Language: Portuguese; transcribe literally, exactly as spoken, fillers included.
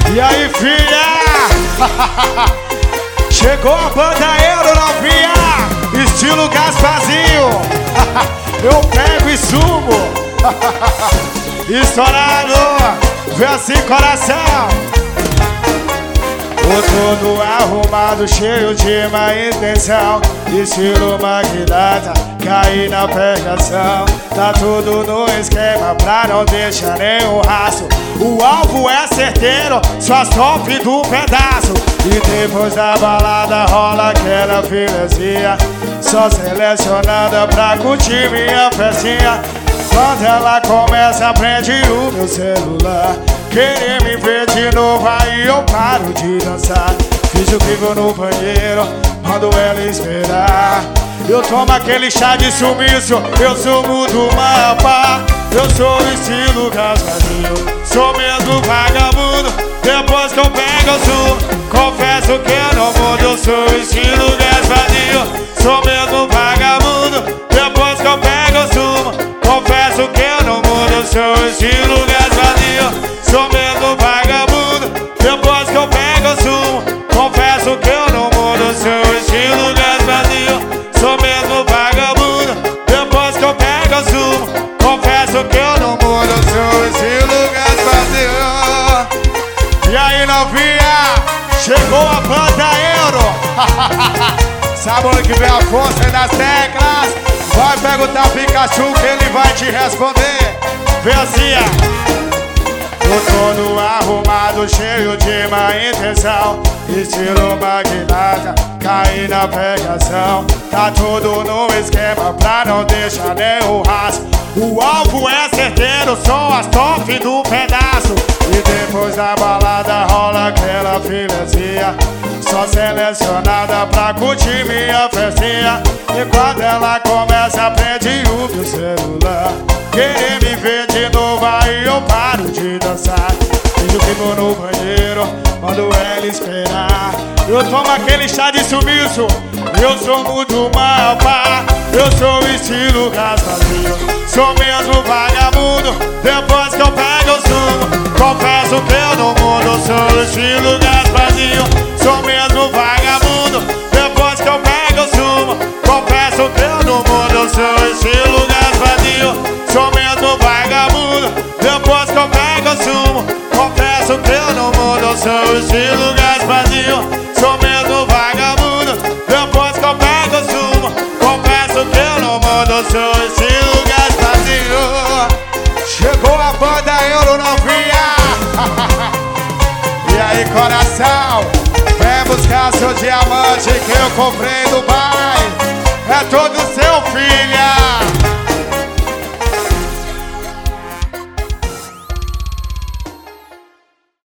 E aí, filha? Chegou a banda Euro novinha, estilo Gasparzinho. Eu pego e sumo. Estourado, vê assim coração. O todo arrumado, cheio de má intenção, estilo magnata, cair na pegação. Tá tudo no esquema pra não deixar nenhum rastro. O alvo é certeiro, só sofre do pedaço. E depois da balada rola aquela filezinha, só selecionada pra curtir minha festinha. Quando ela começa, prende o meu celular, querer me ver de novo, aí eu paro de dançar. Fiz o que vou no banheiro, mando ela esperar. Eu tomo aquele chá de sumiço, eu sumo do mapa. Eu sou o estilo Gasparzinho, sou mesmo vagabundo. Depois que eu pego eu sumo, confesso que eu não mudo. Eu sou o estilo Gasparzinho, sou mesmo vagabundo. Depois que eu pego eu sumo, confesso que eu não mudo. Eu sou o estilo Gasparzinho, sou mesmo vagabundo. Depois que eu pego eu sumo, confesso que eu não mudo. Eu sou o estilo Gasparzinho, sou mesmo vagabundo. Depois que eu pego eu sumo, confesso que eu não mudo. Eu sou o estilo Gasparzinho. E aí, novinha, chegou a banda Euro. Sabe onde que vem a força das teclas? Vai perguntar ao Pikachu que ele vai te responder. Vê assim, tô todo arrumado, cheio de má intenção, estilo magnata, cair na pegação. Tá tudo no esquema pra não deixar nenhum rastro. O alvo é certeiro, só as top do pedaço. E depois da balada rola aquela filezinha, só selecionada pra curtir minha festinha. E quando ela começa, prende o meu celular, querer me ver de novo, aí eu paro de dançar. Finjo que vou no banheiro, mando ela esperar. Eu tomo aquele chá de sumiço, eu sou muito mapa. Eu sou o estilo Gasparzinho, sou mesmo vagabundo. Depois que eu pego eu sumo, confesso que eu não mudo. Eu sou o estilo Gasparzinho, sou mesmo vagabundo. Depois que eu pego eu sumo, confesso que eu não mudo. Eu sou o estilo Gasparzinho, sou mesmo vagabundo. Depois que eu pego eu sumo, confesso que eu não mudo. Eu sou o estilo Gasparzinho, sou mesmo vagabundo. Depois que eu pego eu sumo, confesso que eu não mudo. Eu sou o estilo Gasparzinho. Chegou a banda Euro novinha. E aí, coração, vem buscar seu diamante que eu comprei no bairro. É todo seu filho.